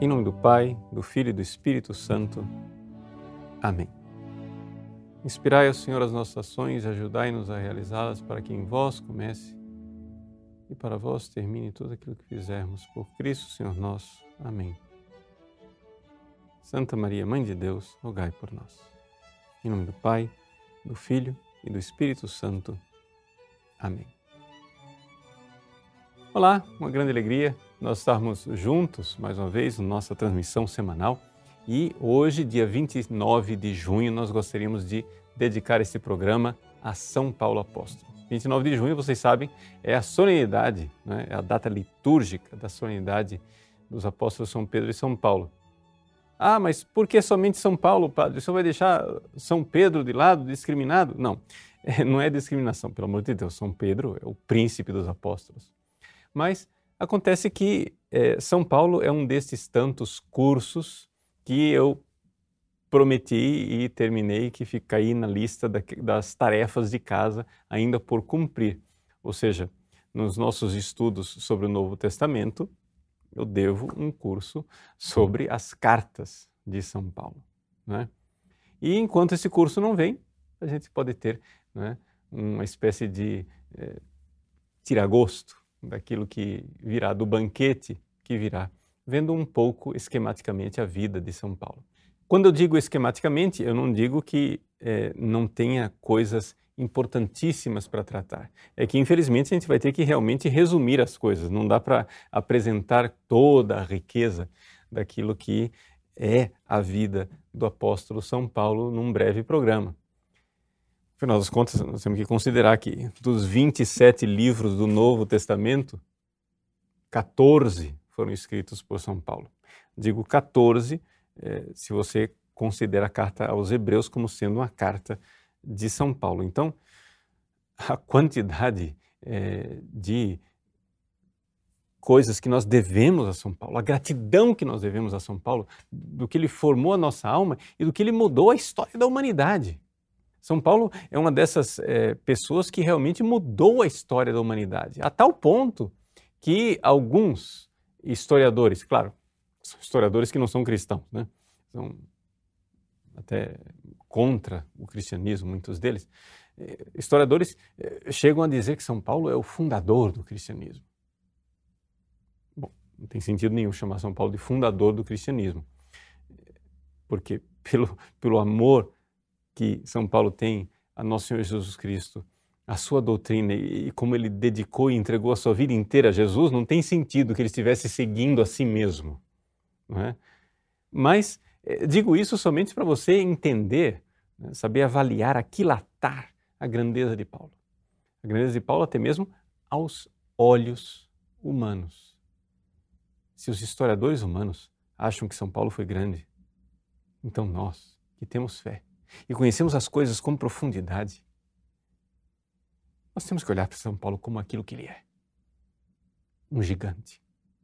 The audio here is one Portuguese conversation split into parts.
Em nome do Pai, do Filho e do Espírito Santo. Amém. Inspirai ao Senhor as nossas ações e ajudai-nos a realizá-las para que em vós comece e para vós termine tudo aquilo que fizermos. Por Cristo, Senhor nosso. Amém. Santa Maria, Mãe de Deus, rogai por nós. Em nome do Pai, do Filho e do Espírito Santo. Amém. Olá, uma grande alegria nós estarmos juntos mais uma vez na nossa transmissão semanal e hoje, dia 29 de junho, nós gostaríamos de dedicar este programa a São Paulo Apóstolo. 29 de junho, vocês sabem, é a solenidade, né? É a data litúrgica da solenidade dos apóstolos São Pedro e São Paulo. Ah, mas por que somente São Paulo, padre? O senhor vai deixar São Pedro de lado, discriminado? Não, não é discriminação, pelo amor de Deus. São Pedro é o príncipe dos apóstolos. Mas acontece que São Paulo é um destes tantos cursos que eu prometi e terminei, que fica aí na lista das tarefas de casa ainda por cumprir. Ou seja, nos nossos estudos sobre o Novo Testamento, eu devo um curso sobre as cartas de São Paulo, né? E enquanto esse curso não vem, a gente pode ter, né, uma espécie de tiragosto daquilo que virá, do banquete que virá, vendo um pouco esquematicamente a vida de São Paulo. Quando eu digo esquematicamente, eu não digo que não tenha coisas importantíssimas para tratar. É que, infelizmente, a gente vai ter que realmente resumir as coisas. Não dá para apresentar toda a riqueza daquilo que é a vida do apóstolo São Paulo num breve programa. Afinal das contas, nós temos que considerar que dos 27 livros do Novo Testamento, 14 foram escritos por São Paulo. Digo 14, se você considera a carta aos Hebreus como sendo uma carta de São Paulo. Então, a quantidade de coisas que nós devemos a São Paulo, a gratidão que nós devemos a São Paulo, do que ele formou a nossa alma e do que ele mudou a história da humanidade. São Paulo é uma dessas pessoas que realmente mudou a história da humanidade, a tal ponto que alguns historiadores, claro, são historiadores que não são cristãos, né? São até contra o cristianismo, muitos deles, historiadores chegam a dizer que São Paulo é o fundador do cristianismo. Bom, não tem sentido nenhum chamar São Paulo de fundador do cristianismo, porque pelo amor que São Paulo tem a nosso Senhor Jesus Cristo, a sua doutrina e como ele dedicou e entregou a sua vida inteira a Jesus, não tem sentido que ele estivesse seguindo a si mesmo, não é? Mas digo isso somente para você entender, né, saber avaliar, aquilatar a grandeza de Paulo. A grandeza de Paulo até mesmo aos olhos humanos. Se os historiadores humanos acham que São Paulo foi grande, então nós, que temos fé e conhecemos as coisas com profundidade, nós temos que olhar para São Paulo como aquilo que ele é. Um gigante.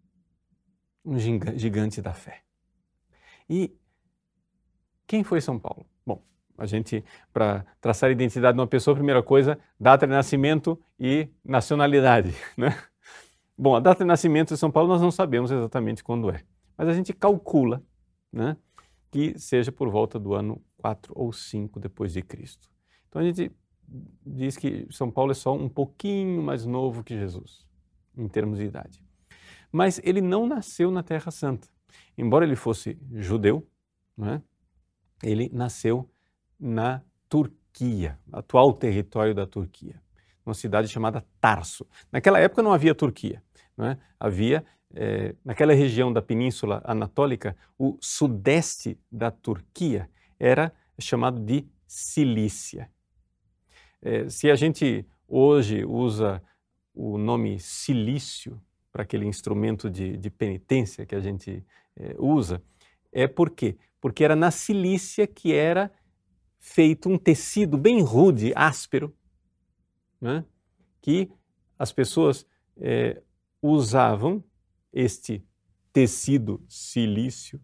Um gigante da fé. E quem foi São Paulo? Bom, a gente, para traçar a identidade de uma pessoa, a primeira coisa, data de nascimento e nacionalidade, né? Bom, a data de nascimento de São Paulo nós não sabemos exatamente quando é, mas a gente calcula, né, que seja por volta do ano 4 ou 5 depois de Cristo. Então a gente diz que São Paulo é só um pouquinho mais novo que Jesus, em termos de idade. Mas ele não nasceu na Terra Santa. Embora ele fosse judeu, né, ele nasceu na Turquia, atual território da Turquia, uma cidade chamada Tarso. Naquela época não havia Turquia, né? Havia, naquela região da Península Anatólica, o sudeste da Turquia era chamado de Cilícia. Se a gente hoje usa o nome cilício para aquele instrumento de penitência que a gente usa, por quê? Porque era na Cilícia que era feito um tecido bem rude, áspero, né? Que as pessoas usavam este tecido cilício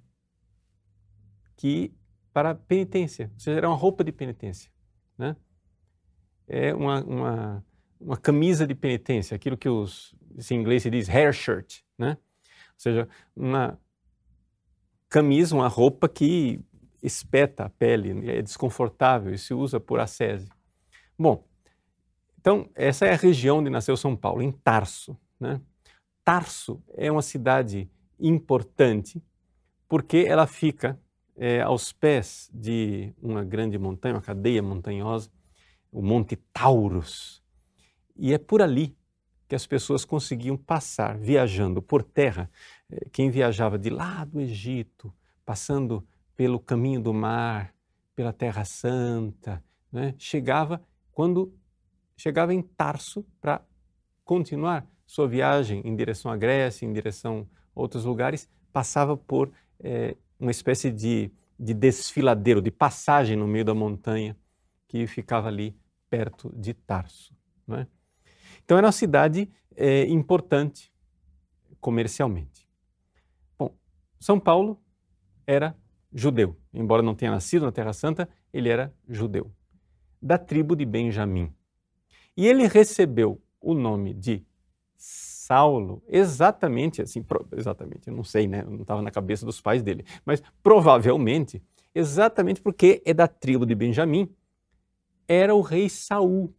para penitência, ou seja, era uma roupa de penitência, né? É uma camisa de penitência, aquilo que em inglês se diz hair shirt, né? Ou seja, uma camisa, uma roupa que espeta a pele, é desconfortável e se usa por ascese. Bom, então essa é a região onde nasceu São Paulo, em Tarso, né? Tarso é uma cidade importante porque ela fica aos pés de uma grande montanha, uma cadeia montanhosa, o Monte Taurus. E é por ali que as pessoas conseguiam passar, viajando por terra. Quem viajava de lá do Egito, passando pelo caminho do mar, pela Terra Santa, né? Quando chegava em Tarso para continuar sua viagem em direção à Grécia, em direção a outros lugares, passava por uma espécie de desfiladeiro, de passagem no meio da montanha que ficava ali perto de Tarso, né? Então era uma cidade importante comercialmente. Bom, São Paulo era judeu, embora não tenha nascido na Terra Santa, ele era judeu, da tribo de Benjamim. E ele recebeu o nome de Saulo exatamente assim, exatamente, eu não sei, né? Eu não estava na cabeça dos pais dele, mas provavelmente, exatamente porque é da tribo de Benjamim, era o rei Saul.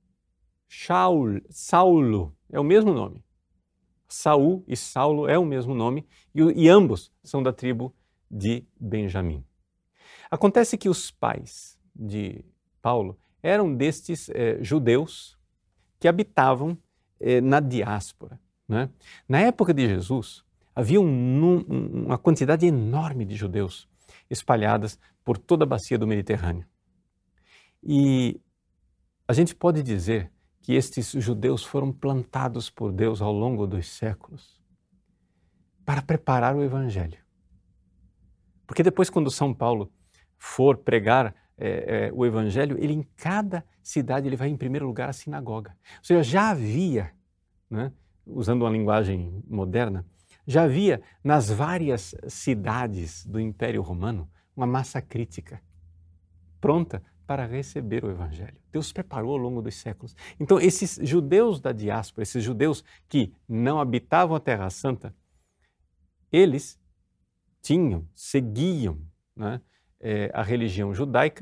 Saulo é o mesmo nome. Saul e Saulo é o mesmo nome e ambos são da tribo de Benjamim. Acontece que os pais de Paulo eram destes judeus que habitavam na diáspora, né? Na época de Jesus, havia uma quantidade enorme de judeus espalhadas por toda a bacia do Mediterrâneo. E a gente pode dizer que estes judeus foram plantados por Deus ao longo dos séculos para preparar o Evangelho. Porque depois, quando São Paulo for pregar o Evangelho, ele em cada cidade ele vai em primeiro lugar à sinagoga. Ou seja, já havia, né, usando uma linguagem moderna, já havia nas várias cidades do Império Romano uma massa crítica pronta para receber o Evangelho. Deus preparou ao longo dos séculos. Então, esses judeus da diáspora, esses judeus que não habitavam a Terra Santa, eles seguiam, né, a religião judaica,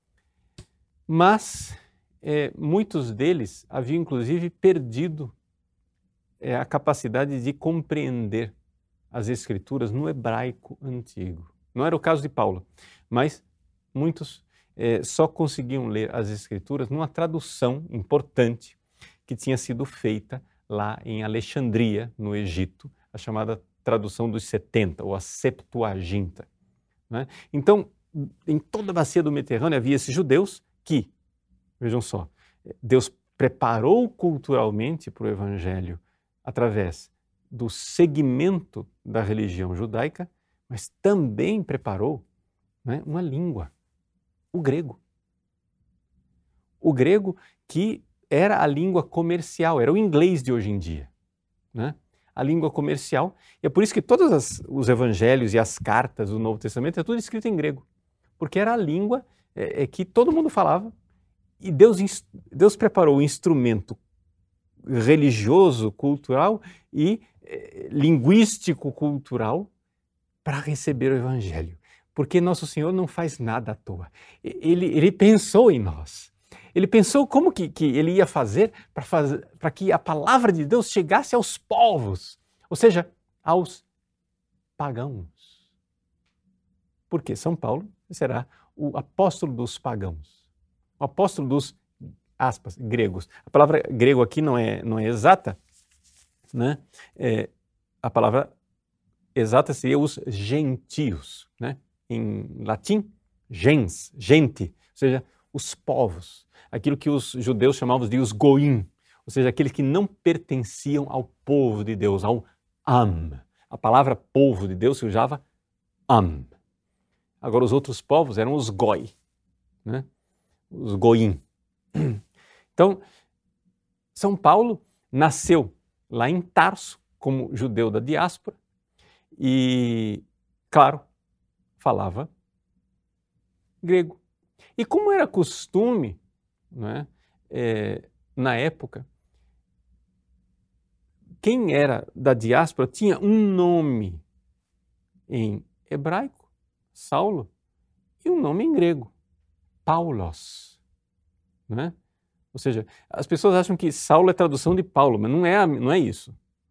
mas muitos deles haviam inclusive perdido a capacidade de compreender as Escrituras no hebraico antigo. Não era o caso de Paulo, mas muitos só conseguiam ler as Escrituras numa tradução importante que tinha sido feita lá em Alexandria, no Egito, a chamada tradução dos 70, ou a Septuaginta, né? Então, em toda a bacia do Mediterrâneo havia esses judeus que, vejam só, Deus preparou culturalmente para o Evangelho através do segmento da religião judaica, mas também preparou, né, uma língua. O grego. O grego que era a língua comercial, era o inglês de hoje em dia, né? A língua comercial. E é por isso que todos os evangelhos e as cartas do Novo Testamento é tudo escrito em grego, porque era a língua que todo mundo falava e Deus preparou o instrumento religioso, cultural e linguístico-cultural para receber o evangelho. Porque Nosso Senhor não faz nada à toa. Ele pensou em nós. Ele pensou como que ele ia fazer para que a palavra de Deus chegasse aos povos, ou seja, aos pagãos. Porque São Paulo será o apóstolo dos pagãos, o apóstolo dos, aspas, gregos. A palavra grego aqui não é exata, né? A palavra exata seria os gentios, né? Em latim, gens, gente, ou seja, os povos, aquilo que os judeus chamavam de os goim, ou seja, aqueles que não pertenciam ao povo de Deus, ao am. A palavra povo de Deus se usava am. Agora os outros povos eram os goi, né? Os goim. Então, São Paulo nasceu lá em Tarso como judeu da diáspora e, claro, falava grego. E como era costume, né, na época, quem era da diáspora tinha um nome em hebraico, Saulo, e um nome em grego, Paulos, né? Ou seja, as pessoas acham que Saulo é tradução de Paulo, mas não é isso.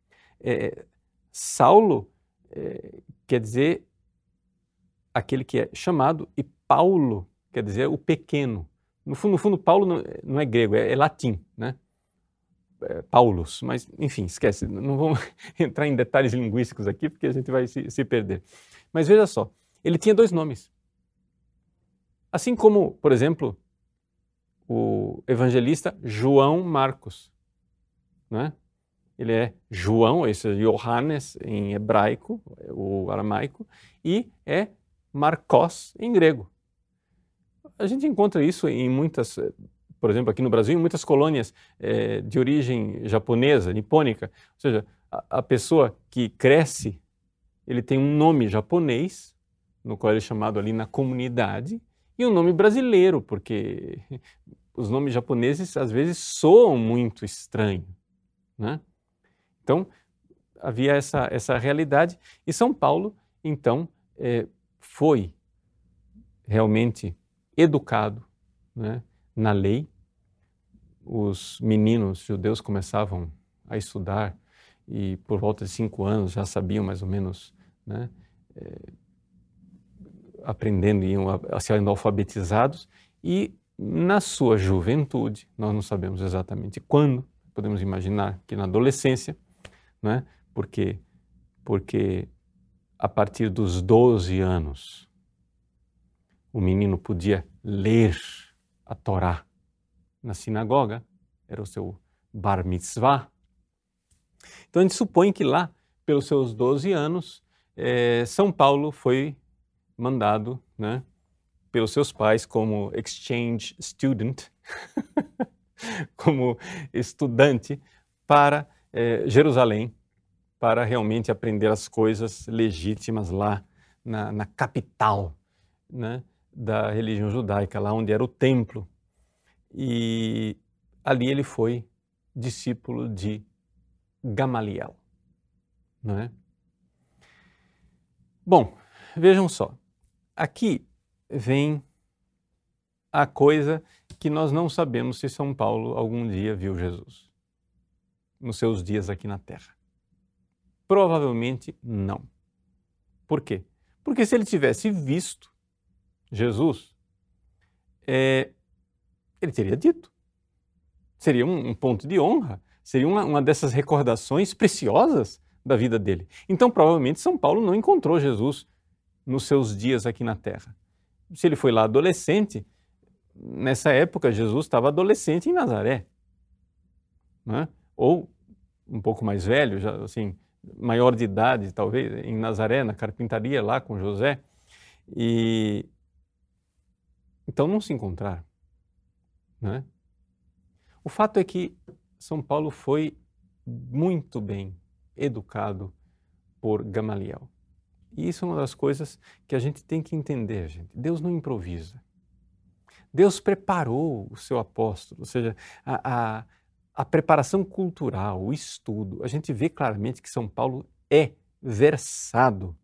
Saulo quer dizer aquele que é chamado, e Paulo quer dizer o pequeno. No fundo, Paulo não é grego, é latim, né? Paulus, mas enfim, esquece, não vamos entrar em detalhes linguísticos aqui porque a gente vai se perder. Mas veja só, ele tinha 2 nomes. Assim como, por exemplo, o evangelista João Marcos, né? Ele é João, esse é Johannes em hebraico, o aramaico, e é Marcos em grego. A gente encontra isso em muitas, por exemplo, aqui no Brasil, em muitas colônias de origem japonesa, nipônica. Ou seja, a pessoa que cresce, ele tem um nome japonês, no qual ele é chamado ali na comunidade, e um nome brasileiro, porque os nomes japoneses às vezes soam muito estranho, né? Então, havia essa realidade, e São Paulo, então, foi realmente educado, né, na lei. Os meninos judeus começavam a estudar e por volta de 5 anos já sabiam mais ou menos, né, aprendendo, iam sendo alfabetizados, e na sua juventude, nós não sabemos exatamente quando, podemos imaginar que na adolescência, né, porque a partir dos 12 anos o menino podia ler a Torá na sinagoga, era o seu bar mitzvah. Então a gente supõe que lá, pelos seus 12 anos, São Paulo foi mandado, né, pelos seus pais como exchange student, como estudante, para Jerusalém, para realmente aprender as coisas legítimas lá na capital, né, da religião judaica, lá onde era o templo. E ali ele foi discípulo de Gamaliel, não é? Bom, vejam só, aqui vem a coisa que nós não sabemos se São Paulo algum dia viu Jesus, nos seus dias aqui na Terra. Provavelmente não. Por quê? Porque se ele tivesse visto Jesus, ele teria dito. Seria um ponto de honra, seria uma dessas recordações preciosas da vida dele. Então, provavelmente, São Paulo não encontrou Jesus nos seus dias aqui na Terra. Se ele foi lá adolescente, nessa época Jesus estava adolescente em Nazaré, né? Ou um pouco mais velho, já assim, maior de idade, talvez, em Nazaré, na carpintaria lá com José. E então não se encontraram, né? O fato é que São Paulo foi muito bem educado por Gamaliel. E isso é uma das coisas que a gente tem que entender, gente. Deus não improvisa. Deus preparou o seu apóstolo, ou seja, a preparação cultural, o estudo. A gente vê claramente que São Paulo é versado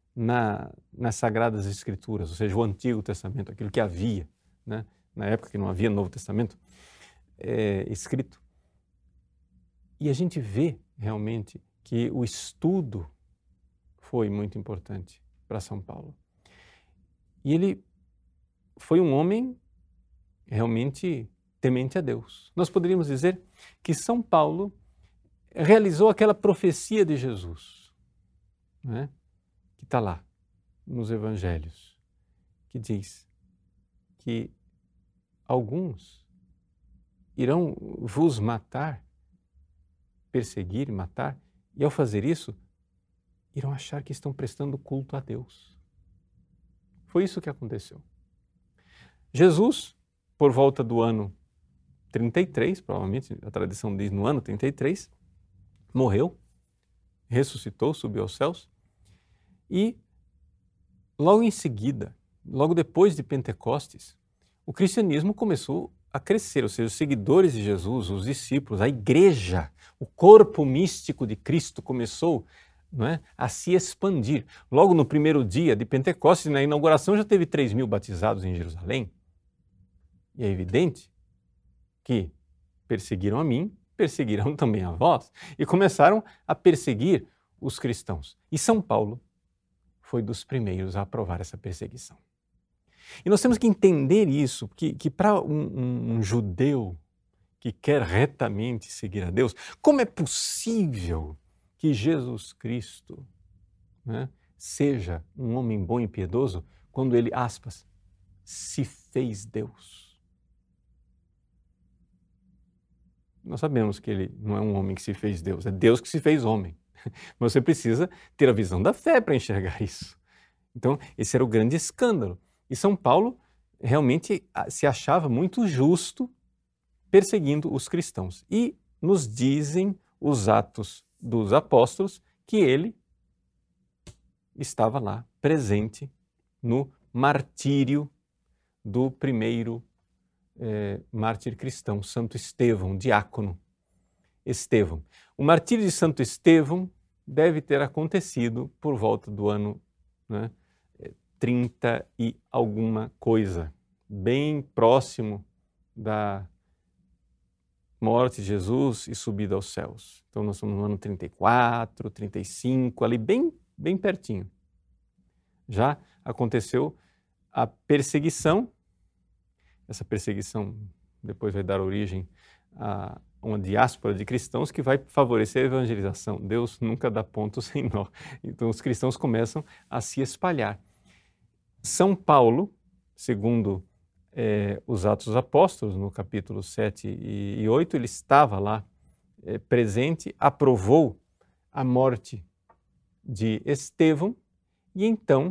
nas Sagradas Escrituras, ou seja, o Antigo Testamento, aquilo que havia, né? Na época que não havia Novo Testamento escrito. E a gente vê realmente que o estudo foi muito importante para São Paulo. E ele foi um homem realmente temente a Deus. Nós poderíamos dizer que São Paulo realizou aquela profecia de Jesus, né? Que está lá nos Evangelhos, que diz que alguns irão vos matar, perseguir, matar, e ao fazer isso, irão achar que estão prestando culto a Deus. Foi isso que aconteceu. Jesus, por volta do ano 33, provavelmente, a tradição diz no ano 33, morreu, ressuscitou, subiu aos céus, e logo em seguida, logo depois de Pentecostes, o cristianismo começou a crescer, ou seja, os seguidores de Jesus, os discípulos, a igreja, o corpo místico de Cristo começou não é? A se expandir. Logo no primeiro dia de Pentecostes, na inauguração, já teve 3.000 batizados em Jerusalém. E é evidente que perseguiram a mim, perseguirão também a vós, e começaram a perseguir os cristãos. E São Paulo foi dos primeiros a aprovar essa perseguição. E nós temos que entender isso, que para um judeu que quer retamente seguir a Deus, como é possível que Jesus Cristo, né, seja um homem bom e piedoso quando ele, aspas, se fez Deus? Nós sabemos que ele não é um homem que se fez Deus, é Deus que se fez homem. Mas você precisa ter a visão da fé para enxergar isso. Então, esse era o grande escândalo. E São Paulo realmente se achava muito justo perseguindo os cristãos. E nos dizem os Atos dos Apóstolos que ele estava lá, presente no martírio do primeiro mártir cristão, Santo Estevão, diácono Estevão. O martírio de Santo Estevão deve ter acontecido por volta do ano 30 e alguma coisa, bem próximo da morte de Jesus e subida aos céus. Então nós estamos no ano 34, 35, ali bem pertinho. Já aconteceu a perseguição. Essa perseguição depois vai dar origem a uma diáspora de cristãos que vai favorecer a evangelização. Deus nunca dá ponto sem nó. Então os cristãos começam a se espalhar. São Paulo, segundo os Atos dos Apóstolos, no capítulo 7 e 8, ele estava lá presente, aprovou a morte de Estevão e então,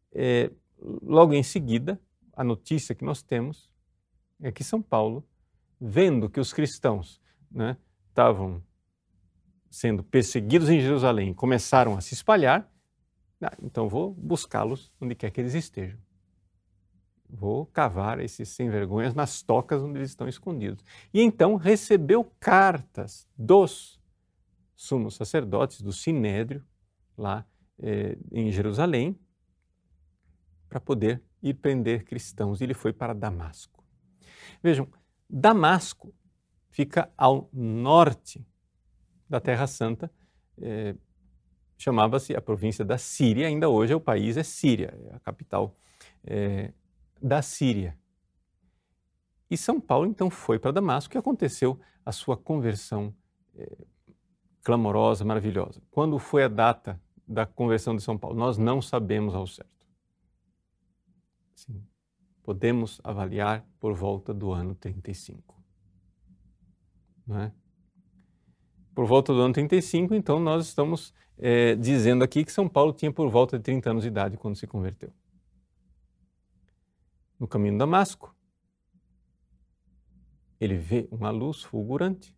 logo em seguida, a notícia que nós temos é que São Paulo, vendo que os cristãos estavam sendo perseguidos em Jerusalém, começaram a se espalhar, então vou buscá-los onde quer que eles estejam. Vou cavar esses sem-vergonhas nas tocas onde eles estão escondidos. E então recebeu cartas dos sumos sacerdotes, do Sinédrio, lá em Jerusalém, para poder ir prender cristãos. E ele foi para Damasco. Vejam, Damasco fica ao norte da Terra Santa, chamava-se a província da Síria, ainda hoje o país é Síria, é a capital da Síria. E São Paulo então foi para Damasco e aconteceu a sua conversão clamorosa, maravilhosa. Quando foi a data da conversão de São Paulo? Nós não sabemos ao certo. Sim. Podemos avaliar por volta do ano 35. Não é? Por volta do ano 35, então nós estamos dizendo aqui que São Paulo tinha por volta de 30 anos de idade quando se converteu. No caminho de Damasco, ele vê uma luz fulgurante.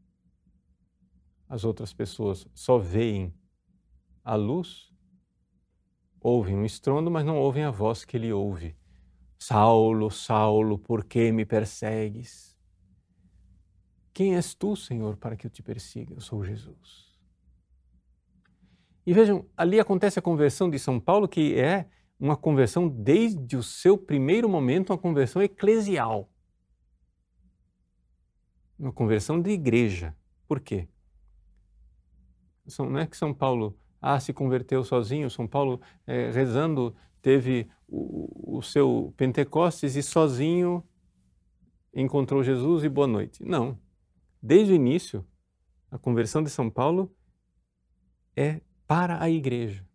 As outras pessoas só veem a luz, ouvem um estrondo, mas não ouvem a voz que ele ouve. Saulo, Saulo, por que me persegues? Quem és tu, Senhor, para que eu te persiga? Eu sou Jesus. E vejam, ali acontece a conversão de São Paulo, que é uma conversão desde o seu primeiro momento, uma conversão eclesial. Uma conversão de igreja. Por quê? Não é que São Paulo se converteu sozinho, São Paulo rezando teve o seu Pentecostes e sozinho encontrou Jesus e boa noite. Não. Desde o início, a conversão de São Paulo é para a igreja.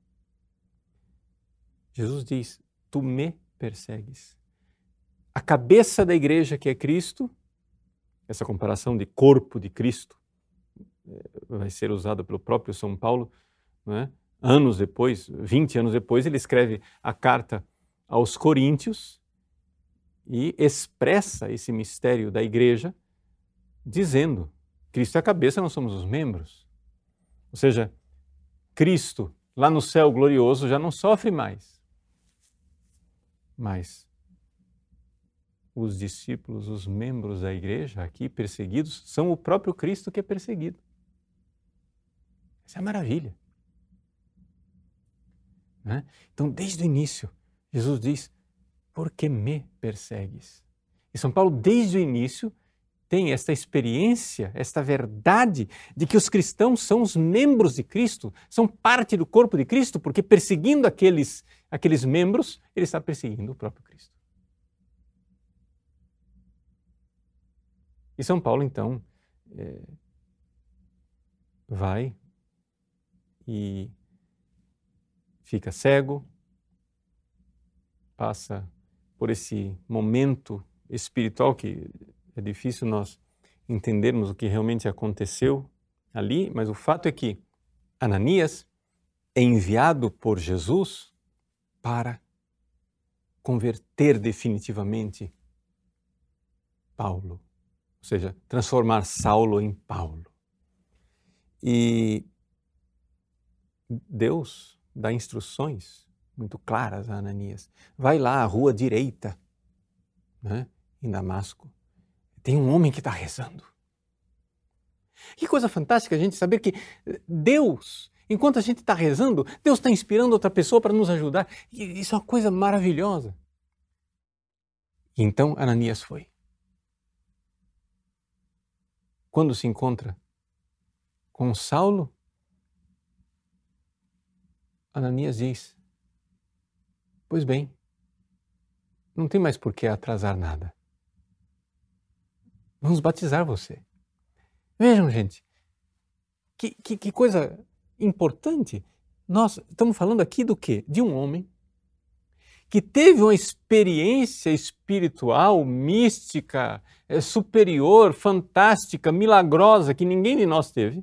Jesus diz, tu me persegues. A cabeça da igreja, que é Cristo, essa comparação de corpo de Cristo vai ser usada pelo próprio São Paulo, não é? Anos depois, 20 anos depois, ele escreve a carta aos Coríntios e expressa esse mistério da igreja dizendo, Cristo é a cabeça, nós somos os membros. Ou seja, Cristo, lá no céu glorioso, já não sofre mais. Mas os discípulos, os membros da igreja aqui perseguidos, são o próprio Cristo que é perseguido. Essa é a maravilha. né? Então, desde o início, Jesus diz, por que me persegues? E São Paulo, desde o início, tem esta experiência, esta verdade de que os cristãos são os membros de Cristo, são parte do corpo de Cristo, porque perseguindo aqueles membros, ele está perseguindo o próprio Cristo. E São Paulo, então, vai e fica cego, passa por esse momento espiritual que é difícil nós entendermos o que realmente aconteceu ali, mas o fato é que Ananias é enviado por Jesus para converter definitivamente Paulo, ou seja, transformar Saulo em Paulo. E Deus dá instruções muito claras a Ananias. Vai lá à rua direita, né, em Damasco. Tem um homem que está rezando. Que coisa fantástica a gente saber que Deus, enquanto a gente está rezando, Deus está inspirando outra pessoa para nos ajudar. Isso é uma coisa maravilhosa. E então Ananias foi. Quando se encontra com Saulo, Ananias diz, pois bem, não tem mais por que atrasar nada. Vamos batizar você. Vejam, gente, que coisa importante. Nós estamos falando aqui do quê? De um homem que teve uma experiência espiritual, mística, superior, fantástica, milagrosa, que ninguém de nós teve.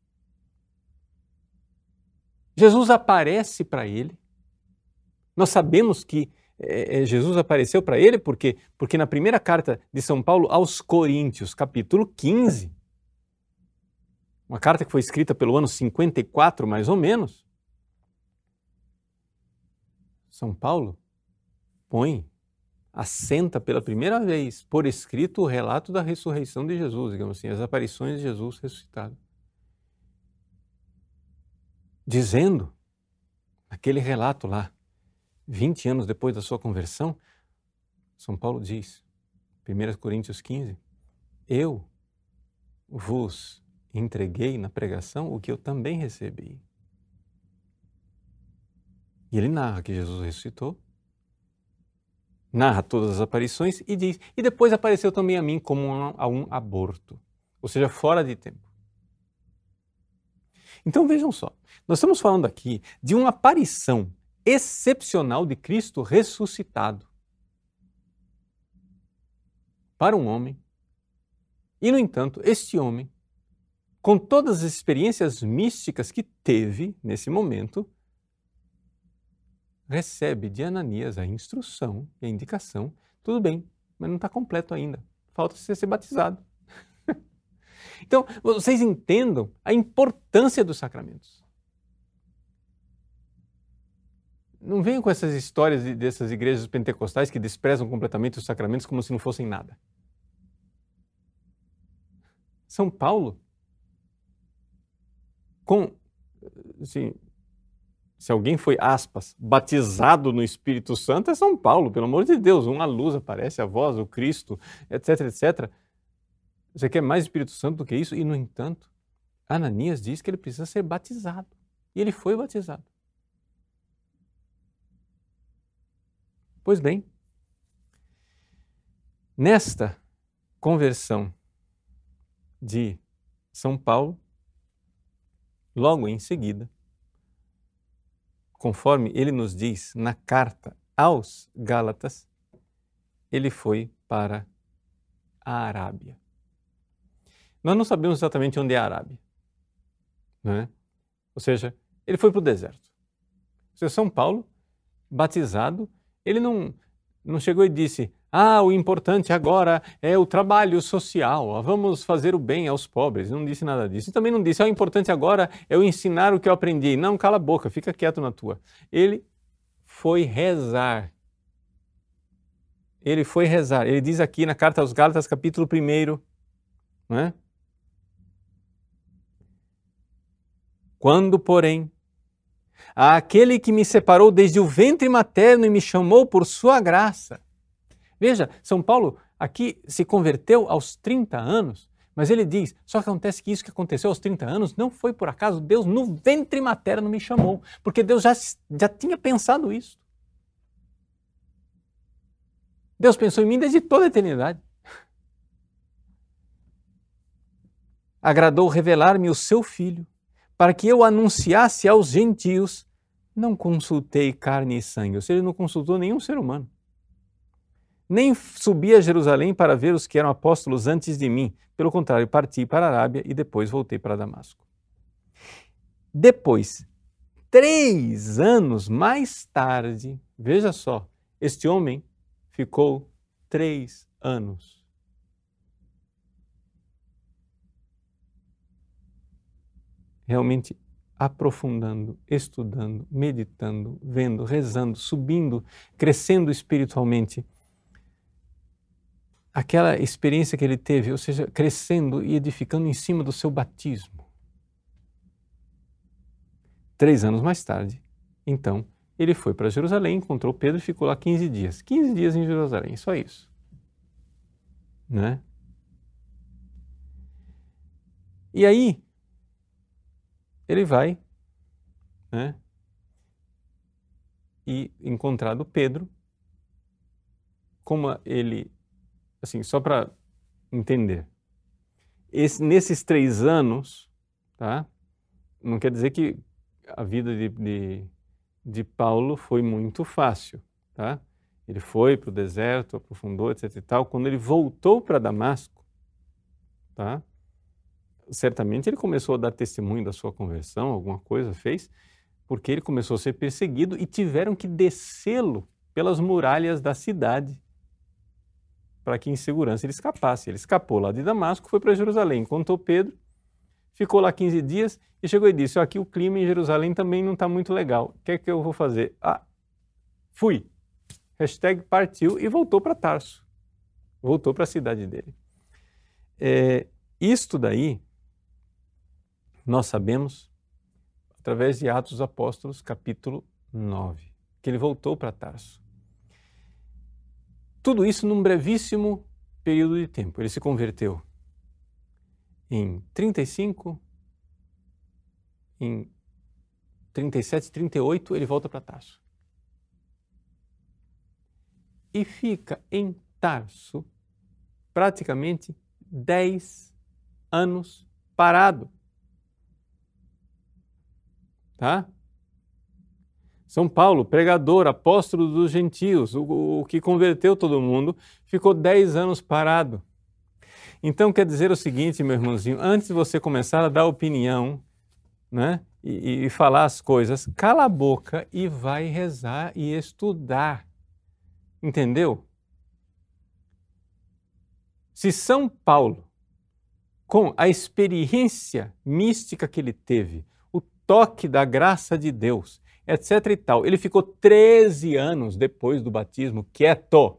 Jesus aparece para ele. Nós sabemos que Jesus apareceu para ele porque na primeira carta de São Paulo aos Coríntios, capítulo 15, uma carta que foi escrita pelo ano 54, mais ou menos, São Paulo assenta pela primeira vez por escrito o relato da ressurreição de Jesus, digamos assim, as aparições de Jesus ressuscitado. Dizendo, naquele relato lá, 20 anos depois da sua conversão, São Paulo diz, 1 Coríntios 15, eu vos entreguei na pregação o que eu também recebi. E ele narra que Jesus ressuscitou, narra todas as aparições e diz, e depois apareceu também a mim como a um aborto, ou seja, fora de tempo. Então vejam só, nós estamos falando aqui de uma aparição excepcional de Cristo ressuscitado para um homem. E, no entanto, este homem, com todas as experiências místicas que teve nesse momento, recebe de Ananias a instrução e a indicação, tudo bem, mas não está completo ainda, falta você ser batizado. Então, vocês entendam a importância dos sacramentos. Não venham com essas histórias dessas igrejas pentecostais que desprezam completamente os sacramentos como se não fossem nada. São Paulo, assim, se alguém foi, aspas, batizado no Espírito Santo, é São Paulo, pelo amor de Deus, uma luz aparece, a voz, o Cristo, etc, etc. Você quer mais Espírito Santo do que isso? E, no entanto, Ananias diz que ele precisa ser batizado. E ele foi batizado. Pois bem, nesta conversão de São Paulo, logo em seguida, conforme ele nos diz na carta aos Gálatas, ele foi para a Arábia. Nós não sabemos exatamente onde é a Arábia, né? Ou seja, ele foi para o deserto. Ou seja, São Paulo, batizado, ele não chegou e disse, o importante agora é o trabalho social, vamos fazer o bem aos pobres. Não disse nada disso. E também não disse, o importante agora é eu ensinar o que eu aprendi. Não, cala a boca, fica quieto na tua. Ele foi rezar. Ele foi rezar. Ele diz aqui na carta aos Gálatas, capítulo 1, né? Quando, porém, Àquele que me separou desde o ventre materno e me chamou por sua graça. Veja, São Paulo aqui se converteu aos 30 anos, mas ele diz, só que acontece que isso que aconteceu aos 30 anos não foi por acaso, Deus no ventre materno me chamou, porque Deus já tinha pensado isso. Deus pensou em mim desde toda a eternidade. Agradou revelar-me o seu Filho, para que eu anunciasse aos gentios, não consultei carne e sangue, ou seja, ele não consultou nenhum ser humano. Nem subi a Jerusalém para ver os que eram apóstolos antes de mim. Pelo contrário, parti para a Arábia e depois voltei para Damasco. Depois, 3 anos mais tarde, veja só, este homem ficou 3 anos. Realmente aprofundando, estudando, meditando, vendo, rezando, subindo, crescendo espiritualmente. Aquela experiência que ele teve, ou seja, crescendo e edificando em cima do seu batismo. 3 anos mais tarde, então, ele foi para Jerusalém, encontrou Pedro e ficou lá 15 dias. 15 dias em Jerusalém, só isso. Né? E aí, ele vai, né, e encontrado Pedro, como ele, assim, só para entender, nesses 3 anos, tá, não quer dizer que a vida de Paulo foi muito fácil, tá? Ele foi para o deserto, aprofundou, etc e tal. Quando ele voltou para Damasco, tá? Certamente ele começou a dar testemunho da sua conversão, alguma coisa fez, porque ele começou a ser perseguido e tiveram que descê-lo pelas muralhas da cidade para que em segurança ele escapasse. Ele escapou lá de Damasco, foi para Jerusalém, encontrou Pedro, ficou lá 15 dias e chegou e disse, aqui o clima em Jerusalém também não está muito legal, o que é que eu vou fazer? Fui. #partiu e voltou para Tarso, voltou para a cidade dele. Isto daí, nós sabemos, através de Atos dos Apóstolos, capítulo 9, que ele voltou para Tarso. Tudo isso num brevíssimo período de tempo. Ele se converteu em 35, em 37, 38, ele volta para Tarso. E fica em Tarso praticamente 10 anos parado. Tá? São Paulo, pregador, apóstolo dos gentios, o que converteu todo mundo, ficou 10 anos parado. Então quer dizer o seguinte, meu irmãozinho, antes de você começar a dar opinião, né, e falar as coisas, cala a boca e vai rezar e estudar. Entendeu? Se São Paulo, com a experiência mística que ele teve, o toque da graça de Deus, etc e tal, ele ficou 13 anos depois do batismo quieto.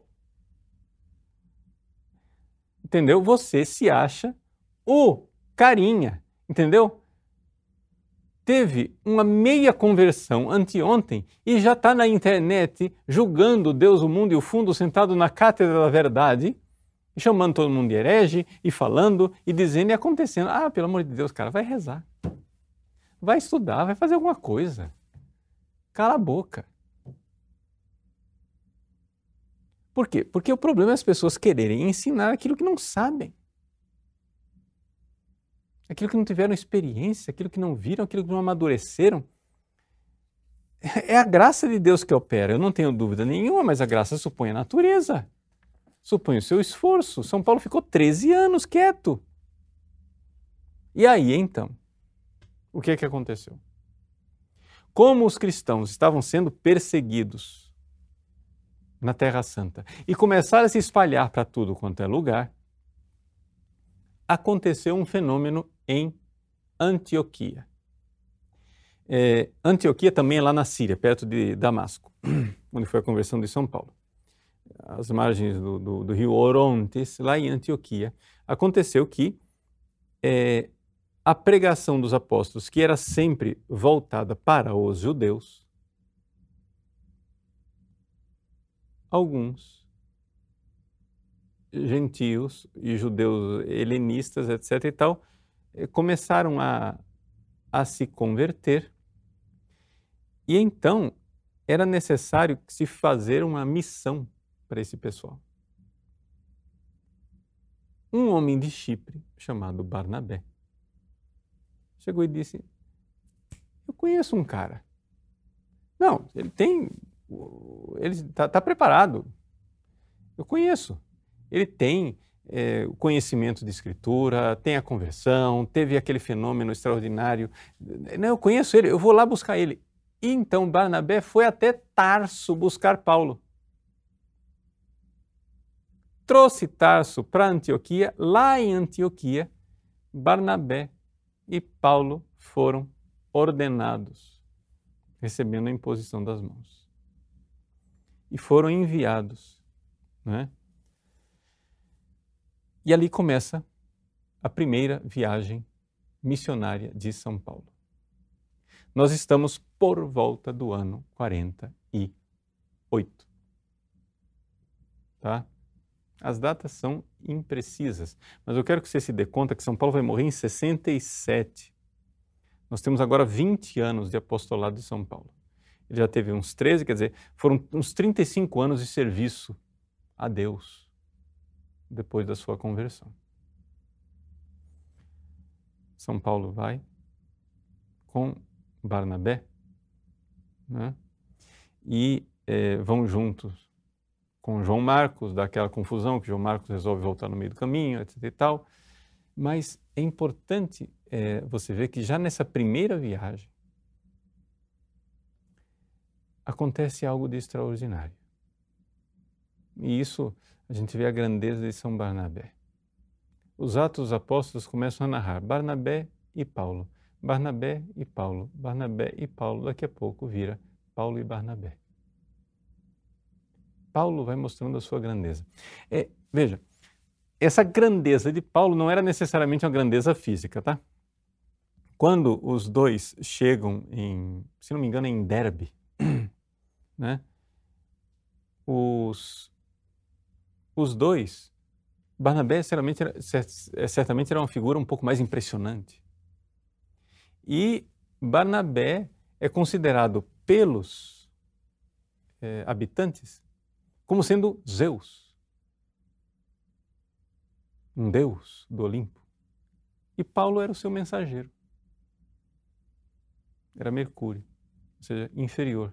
Entendeu? Você se acha o carinha, entendeu? Teve uma meia conversão anteontem e já está na internet julgando Deus, o mundo e o fundo, sentado na cátedra da verdade, e chamando todo mundo de herege, e falando, e dizendo e acontecendo. Pelo amor de Deus, cara, vai rezar. Vai estudar, vai fazer alguma coisa. Cala a boca. Por quê? Porque o problema é as pessoas quererem ensinar aquilo que não sabem. Aquilo que não tiveram experiência, aquilo que não viram, aquilo que não amadureceram. É a graça de Deus que opera, eu não tenho dúvida nenhuma, mas a graça supõe a natureza, supõe o seu esforço. São Paulo ficou 13 anos quieto. E aí, então, o que aconteceu? Como os cristãos estavam sendo perseguidos na Terra Santa e começaram a se espalhar para tudo quanto é lugar, aconteceu um fenômeno em Antioquia. Antioquia também é lá na Síria, perto de Damasco, onde foi a conversão de São Paulo. Às margens do rio Orontes, lá em Antioquia, aconteceu que a pregação dos apóstolos, que era sempre voltada para os judeus, alguns gentios e judeus helenistas, etc. e tal, começaram a se converter, e então era necessário se fazer uma missão para esse pessoal. Um homem de Chipre, chamado Barnabé, chegou e disse: eu conheço um cara. Não, ele está preparado. Eu conheço. Ele tem o conhecimento de escritura, tem a conversão, teve aquele fenômeno extraordinário. Não, eu conheço ele, eu vou lá buscar ele. E então Barnabé foi até Tarso buscar Paulo. Trouxe Tarso para Antioquia. Lá em Antioquia, Barnabé e Paulo foram ordenados, recebendo a imposição das mãos. E foram enviados, né? E ali começa a primeira viagem missionária de São Paulo. Nós estamos por volta do ano 48. Tá? As datas são imprecisas, mas eu quero que você se dê conta que São Paulo vai morrer em 67. Nós temos agora 20 anos de apostolado de São Paulo. Ele já teve uns 13, quer dizer, foram uns 35 anos de serviço a Deus depois da sua conversão. São Paulo vai com Barnabé, né? E vão juntos com João Marcos, dá aquela confusão que João Marcos resolve voltar no meio do caminho, etc. e tal. Mas é importante você ver que já nessa primeira viagem acontece algo de extraordinário. E isso a gente vê a grandeza de São Barnabé. Os Atos dos Apóstolos começam a narrar Barnabé e Paulo, Barnabé e Paulo, Barnabé e Paulo. Daqui a pouco vira Paulo e Barnabé. Paulo vai mostrando a sua grandeza. Veja, essa grandeza de Paulo não era necessariamente uma grandeza física, tá? Quando os dois chegam se não me engano, em Derbe, né? Os dois, Barnabé certamente era uma figura um pouco mais impressionante. E Barnabé é considerado pelos habitantes como sendo Zeus, um deus do Olimpo. E Paulo era o seu mensageiro. Era Mercúrio, ou seja, inferior.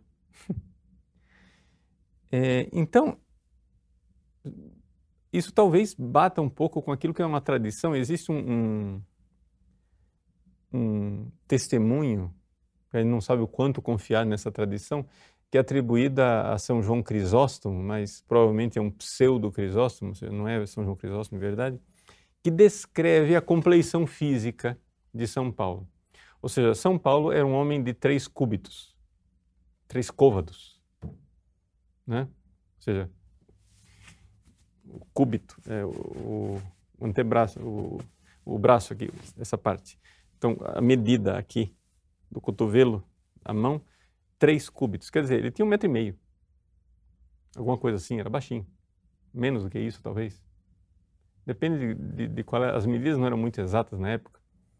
Então, isso talvez bata um pouco com aquilo que é uma tradição. Existe um testemunho, a gente não sabe o quanto confiar nessa tradição, que é atribuída a São João Crisóstomo, mas provavelmente é um pseudo-Crisóstomo, não é São João Crisóstomo de verdade, que descreve a compleição física de São Paulo. Ou seja, São Paulo era um homem de 3 cúbitos, 3 côvados, né? Ou seja, o cúbito, o antebraço, o braço aqui, essa parte. Então, a medida aqui do cotovelo, a mão, 3 cúbitos. Quer dizer, ele tinha 1,5 metro. Alguma coisa assim, era baixinho. Menos do que isso, talvez. Depende de qual as medidas não eram muito exatas na época.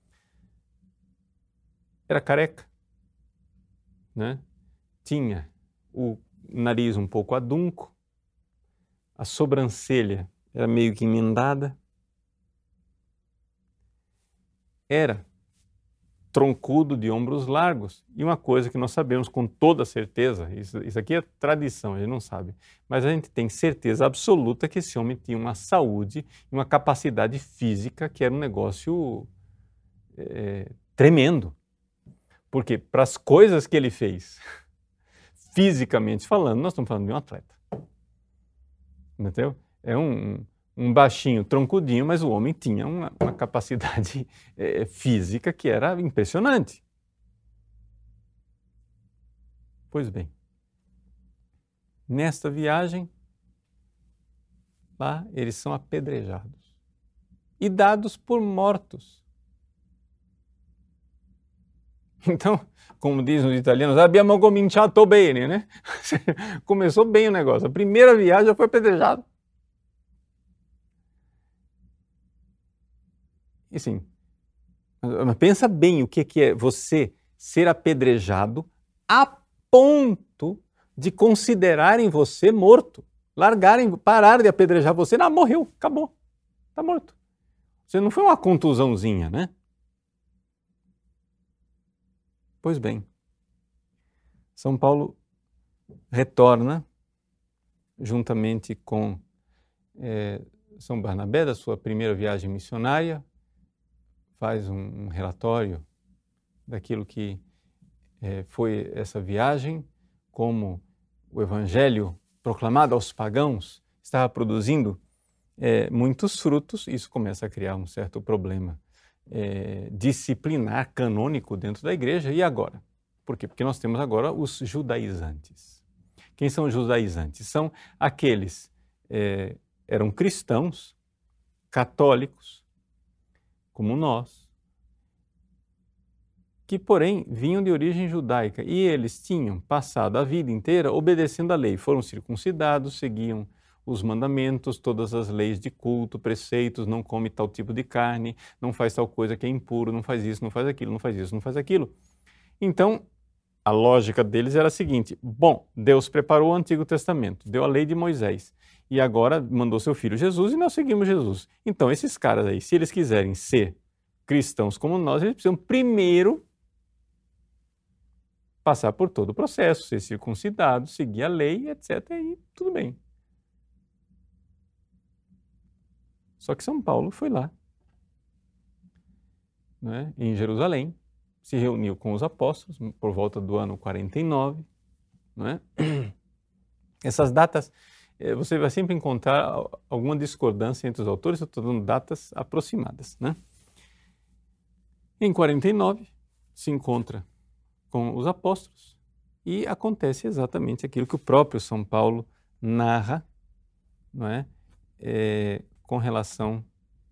Era careca, né? Tinha o nariz um pouco adunco, a sobrancelha era meio que emendada, era troncudo, de ombros largos, e uma coisa que nós sabemos com toda certeza, isso aqui é tradição, a gente não sabe, mas a gente tem certeza absoluta que esse homem tinha uma saúde e uma capacidade física que era um negócio tremendo. Porque para as coisas que ele fez, fisicamente falando, nós estamos falando de um atleta. Entendeu? É um baixinho, troncudinho, mas o homem tinha uma capacidade física que era impressionante. Pois bem, nesta viagem, lá eles são apedrejados e dados por mortos. Então, como dizem os italianos, abbiamo cominciato bene, né? Começou bem o negócio. A primeira viagem já foi apedrejado. E sim, mas pensa bem o que é você ser apedrejado a ponto de considerarem você morto. Parar de apedrejar você. Não, morreu, acabou, está morto. Você não foi uma contusãozinha, né? Pois bem, São Paulo retorna juntamente com São Barnabé da sua primeira viagem missionária, faz um relatório daquilo que foi essa viagem, como o evangelho proclamado aos pagãos estava produzindo muitos frutos. Isso começa a criar um certo problema disciplinar, canônico dentro da igreja. E agora? Por quê? Porque nós temos agora os judaizantes. Quem são os judaizantes? São aqueles eram cristãos, católicos, como nós, que, porém, vinham de origem judaica e eles tinham passado a vida inteira obedecendo à lei. Foram circuncidados, seguiam os mandamentos, todas as leis de culto, preceitos, não come tal tipo de carne, não faz tal coisa que é impuro, não faz isso, não faz aquilo, não faz isso, não faz aquilo. Então, a lógica deles era a seguinte: bom, Deus preparou o Antigo Testamento, deu a lei de Moisés e agora mandou seu filho Jesus e nós seguimos Jesus. Então, esses caras aí, se eles quiserem ser cristãos como nós, eles precisam primeiro passar por todo o processo, ser circuncidado, seguir a lei, etc. E tudo bem. Só que São Paulo foi lá, né, em Jerusalém, se reuniu com os apóstolos por volta do ano 49. Né? Essas datas, você vai sempre encontrar alguma discordância entre os autores, eu estou dando datas aproximadas. Né? Em 49, se encontra com os apóstolos e acontece exatamente aquilo que o próprio São Paulo narra, não é? Com relação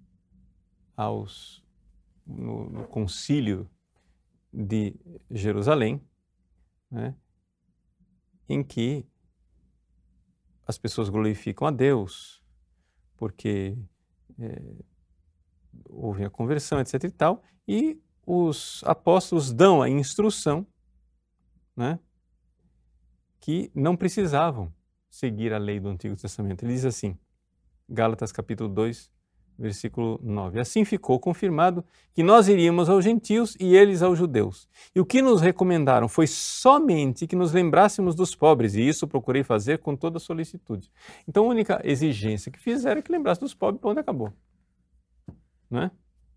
no concílio de Jerusalém, né? Em que as pessoas glorificam a Deus porque houve a conversão, etc. e tal, e os apóstolos dão a instrução, né, que não precisavam seguir a lei do Antigo Testamento. Ele diz assim, Gálatas capítulo 2, versículo 9. Assim ficou confirmado que nós iríamos aos gentios e eles aos judeus. E o que nos recomendaram foi somente que nos lembrássemos dos pobres, e isso procurei fazer com toda solicitude. Então a única exigência que fizeram é que lembrasse dos pobres, ponto, acabou. Não é?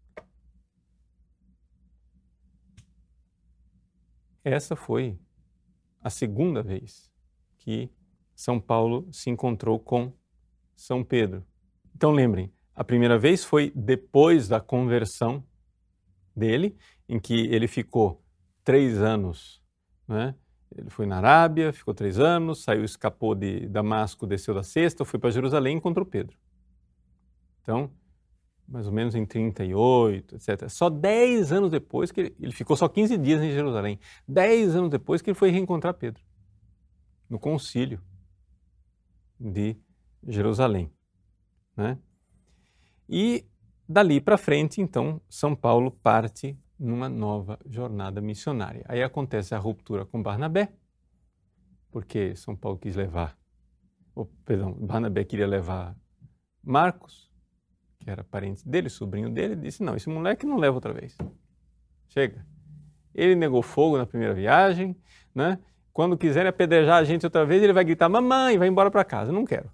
Essa foi a segunda vez que São Paulo se encontrou com São Pedro. Então lembrem, a primeira vez foi depois da conversão dele, em que ele ficou 3 anos, né? Ele foi na Arábia, ficou 3 anos, saiu, escapou de Damasco, desceu da Cesta, foi para Jerusalém e encontrou Pedro. Então, mais ou menos em 38, etc. Só 10 anos depois, que ele ficou só 15 dias em Jerusalém, 10 anos depois que ele foi reencontrar Pedro, no concílio de Jerusalém. Né? E dali para frente, então, São Paulo parte numa nova jornada missionária. Aí acontece a ruptura com Barnabé, porque São Paulo quis levar, Barnabé queria levar Marcos, que era parente dele, sobrinho dele, disse, não, esse moleque não leva outra vez. Chega. Ele negou fogo na primeira viagem, né? Quando quiserem apedrejar a gente outra vez, ele vai gritar, mamãe, e vai embora para casa. Não quero.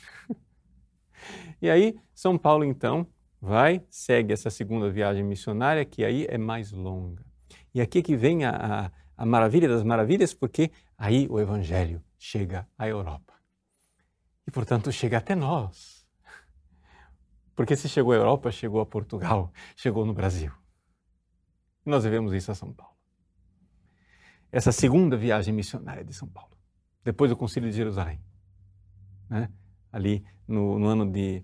E aí, São Paulo, então, segue essa segunda viagem missionária, que aí é mais longa. E aqui que vem a maravilha das maravilhas, porque aí o Evangelho chega à Europa. E, portanto, chega até nós. Porque se chegou à Europa, chegou a Portugal, chegou no Brasil. E nós devemos isso a São Paulo. Essa segunda viagem missionária de São Paulo, depois do Concílio de Jerusalém, né? Ali no ano de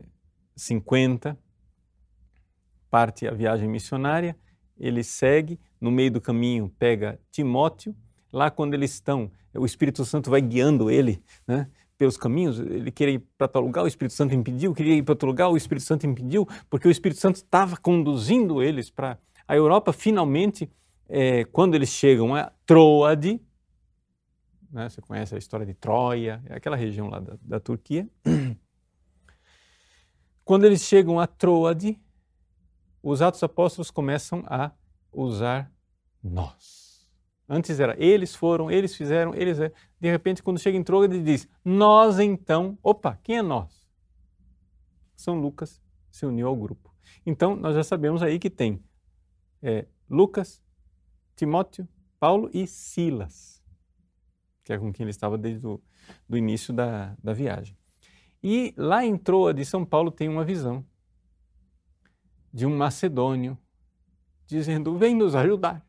50, parte a viagem missionária, ele segue, no meio do caminho pega Timóteo. Lá quando eles estão, o Espírito Santo vai guiando ele, né, pelos caminhos. Ele queria ir para tal lugar, o Espírito Santo impediu, queria ir para outro lugar, o Espírito Santo impediu, porque o Espírito Santo estava conduzindo eles para a Europa. Finalmente, quando eles chegam a Troade, né, você conhece a história de Troia, é aquela região lá da Turquia. Quando eles chegam a Troade, os Atos Apóstolos começam a usar nós. Antes era eles foram, eles fizeram, eles... De repente, quando chega em Troade, ele diz, nós então... Opa, quem é nós? São Lucas se uniu ao grupo. Então, nós já sabemos aí que tem Lucas, Timóteo, Paulo e Silas, que é com quem ele estava desde o início da viagem. E lá em Troade, São Paulo tem uma visão de um macedônio dizendo, vem nos ajudar.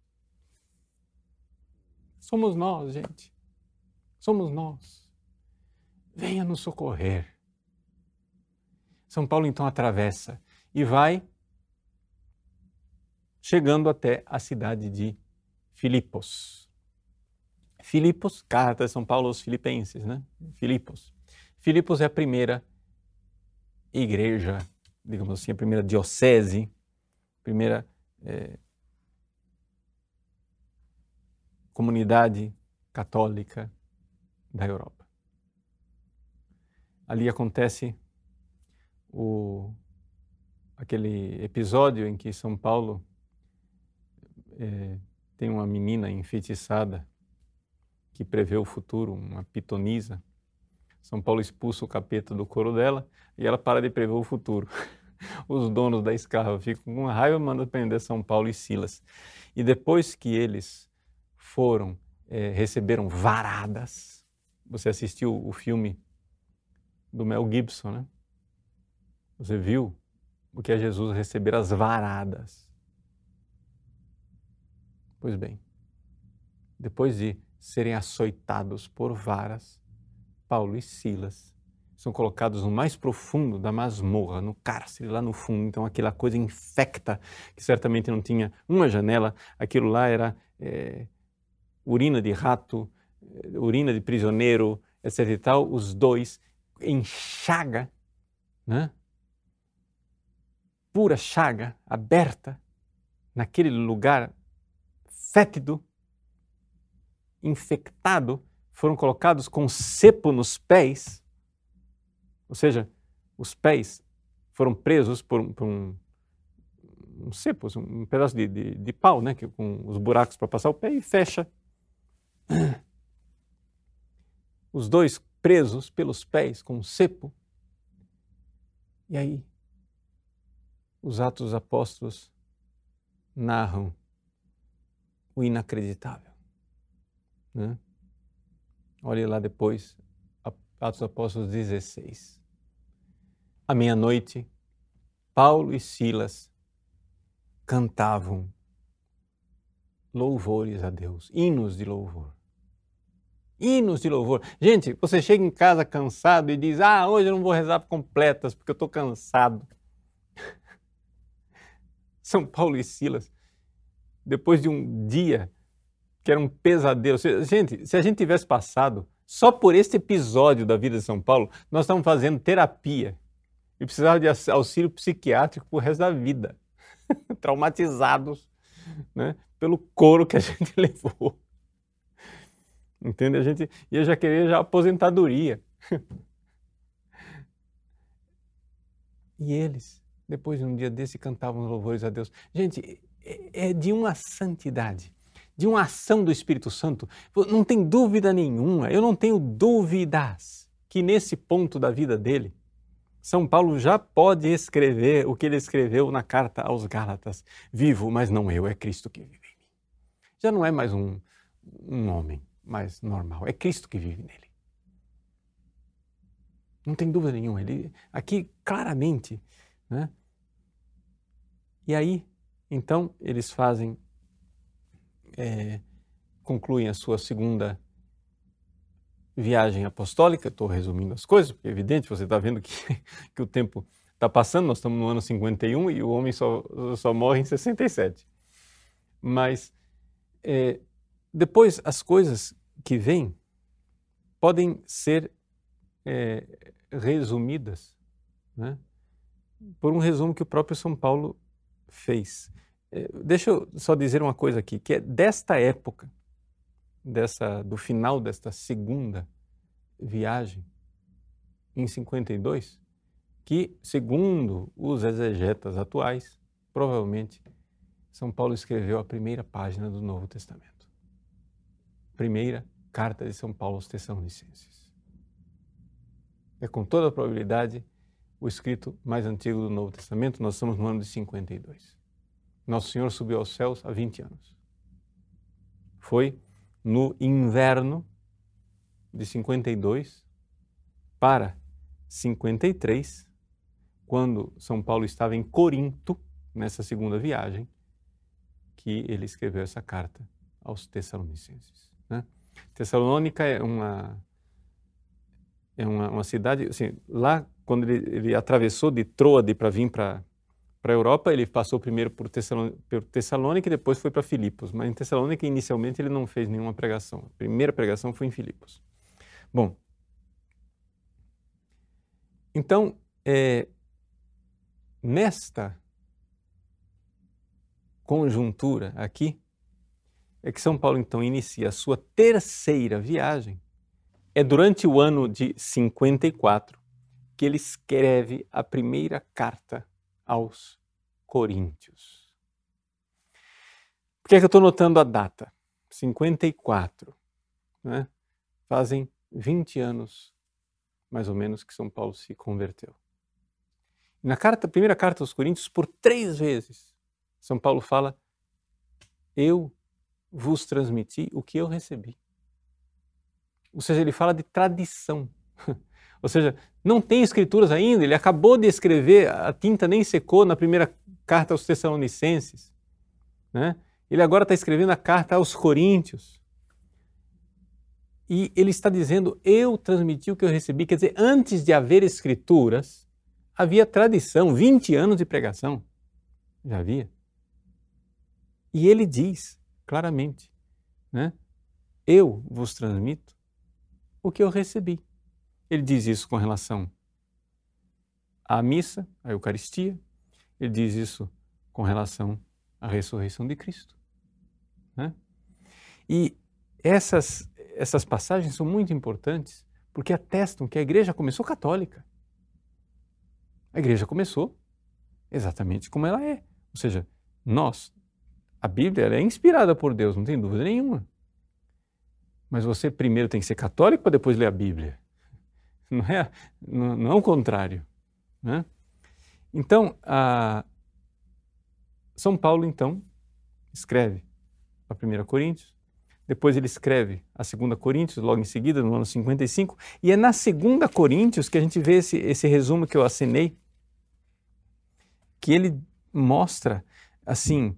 Somos nós, gente. Somos nós. Venha nos socorrer. São Paulo então atravessa e vai chegando até a cidade de Filipos. Filipos, carta de São Paulo aos Filipenses, né? Filipos. Filipos é a primeira igreja, digamos assim, a primeira diocese, primeira comunidade católica da Europa. Ali acontece aquele episódio em que São Paulo tem uma menina enfeitiçada que prevê o futuro, uma pitonisa. São Paulo expulsa o capeta do coro dela e ela para de prever o futuro. Os donos da escrava ficam com raiva e mandam prender São Paulo e Silas. E depois que eles receberam varadas, você assistiu o filme do Mel Gibson, né? Você viu o que é Jesus receber as varadas. Pois bem, depois de serem açoitados por varas, Paulo e Silas são colocados no mais profundo da masmorra, no cárcere, lá no fundo. Então aquela coisa infecta, que certamente não tinha uma janela, aquilo lá era urina de rato, urina de prisioneiro, etc e tal. Os dois em chaga, né? Pura chaga, aberta, naquele lugar fétido, infectado, foram colocados com cepo nos pés, ou seja, os pés foram presos por um cepo, um pedaço de pau, né, com os buracos para passar o pé e fecha. Os dois presos pelos pés com um cepo. E aí, os Atos dos Apóstolos narram o inacreditável, né? Olhe lá depois, Atos dos Apóstolos 16. À meia-noite, Paulo e Silas cantavam louvores a Deus, hinos de louvor. Hinos de louvor. Gente, você chega em casa cansado e diz, hoje eu não vou rezar completas porque eu estou cansado. São Paulo e Silas, depois de um dia que era um pesadelo. Gente, se a gente tivesse passado só por este episódio da vida de São Paulo, nós estamos fazendo terapia e precisava de auxílio psiquiátrico pro resto da vida. Traumatizados, né, pelo couro que a gente levou. Entende? Eu já queria aposentadoria. E eles, depois de um dia desse, cantavam louvores a Deus. Gente, é de uma santidade, de uma ação do Espírito Santo. Não tem dúvida nenhuma, eu não tenho dúvidas que nesse ponto da vida dele, São Paulo já pode escrever o que ele escreveu na carta aos Gálatas. Vivo, mas não eu, é Cristo que vive em mim. Já não é mais um homem mais normal, é Cristo que vive nele. Não tem dúvida nenhuma, ele aqui claramente, né? E aí, então, eles fazem, concluem a sua segunda viagem apostólica. Estou resumindo as coisas, porque é evidente, você está vendo que o tempo está passando, nós estamos no ano 51 e o homem só morre em 67. Mas depois as coisas que vêm podem ser resumidas, né, por um resumo que o próprio São Paulo fez. Deixa eu só dizer uma coisa aqui, que é desta época, do final desta segunda viagem, em 52, que, segundo os exegetas atuais, provavelmente São Paulo escreveu a primeira página do Novo Testamento. Primeira carta de São Paulo aos Tessalonicenses. É com toda a probabilidade o escrito mais antigo do Novo Testamento. Nós estamos no ano de 52. Nosso Senhor subiu aos céus há 20 anos. Foi no inverno de 52 para 53, quando São Paulo estava em Corinto, nessa segunda viagem, que ele escreveu essa carta aos Tessalonicenses, né? Tessalônica é uma cidade, assim, lá quando ele atravessou de Troade para vir para a Europa, ele passou primeiro por Tessalônica e depois foi para Filipos. Mas em Tessalônica, inicialmente, ele não fez nenhuma pregação. A primeira pregação foi em Filipos. Bom, então, nesta conjuntura aqui, é que São Paulo, então, inicia a sua terceira viagem. É durante o ano de 54 que ele escreve a primeira carta aos Coríntios. Por que é que eu estou notando a data? 54, né? Fazem 20 anos, mais ou menos, que São Paulo se converteu. Na primeira carta aos Coríntios, por 3 vezes, São Paulo fala: eu vos transmiti o que eu recebi. Ou seja, ele fala de tradição. Ou seja, não tem escrituras ainda, ele acabou de escrever, a tinta nem secou na primeira carta aos Tessalonicenses, né? Ele agora está escrevendo a carta aos Coríntios. E ele está dizendo: eu transmiti o que eu recebi. Quer dizer, antes de haver escrituras, havia tradição, 20 anos de pregação. Já havia. E ele diz claramente, né? Eu vos transmito o que eu recebi. Ele diz isso com relação à missa, à Eucaristia. Ele diz isso com relação à ressurreição de Cristo, né? E essas passagens são muito importantes porque atestam que a igreja começou católica. A igreja começou exatamente como ela é. Ou seja, a Bíblia ela é inspirada por Deus, não tem dúvida nenhuma. Mas você primeiro tem que ser católico para depois ler a Bíblia. Não é o contrário, né? Então, São Paulo, então, escreve a 1 Coríntios, depois ele escreve a 2 Coríntios, logo em seguida, no ano 55, e é na 2 Coríntios que a gente vê esse resumo que eu assinei, que ele mostra, assim,